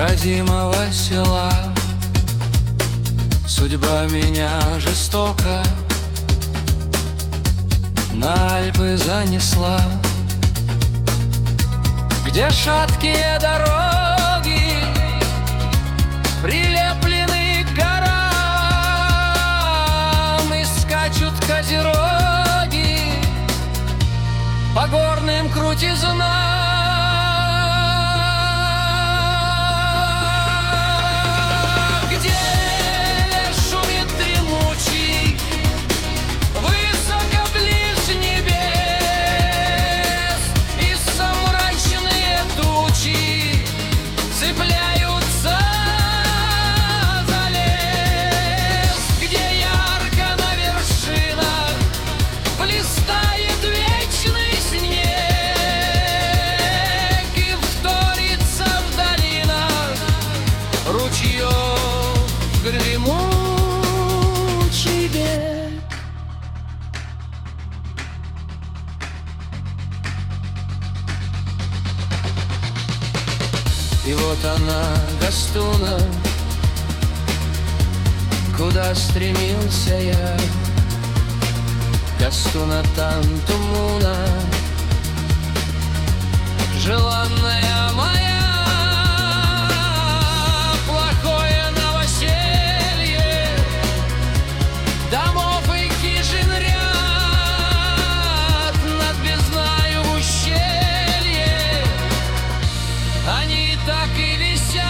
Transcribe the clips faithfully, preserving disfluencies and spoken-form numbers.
родимого села. Судьба меня жестоко на Альпы занесла, где шаткие дороги прилеплены к горам, и скачут козероги по горным крутизнам. Гремучий бег. И вот она, Гастуна, куда стремился я. Гастуна Тантумуна, желанная моя. Домов и хижин ряд над бездною в ущелье, они так и висят.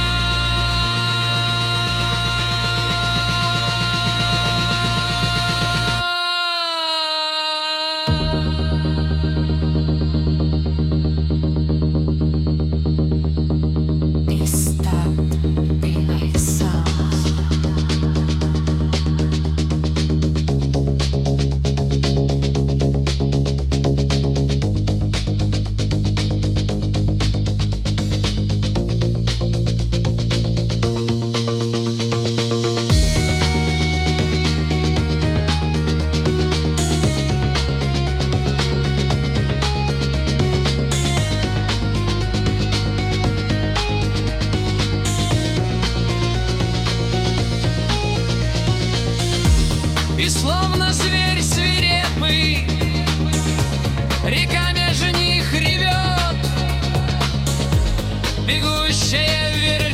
И словно зверь свирепый, река меж них ревет, бегущая вверх.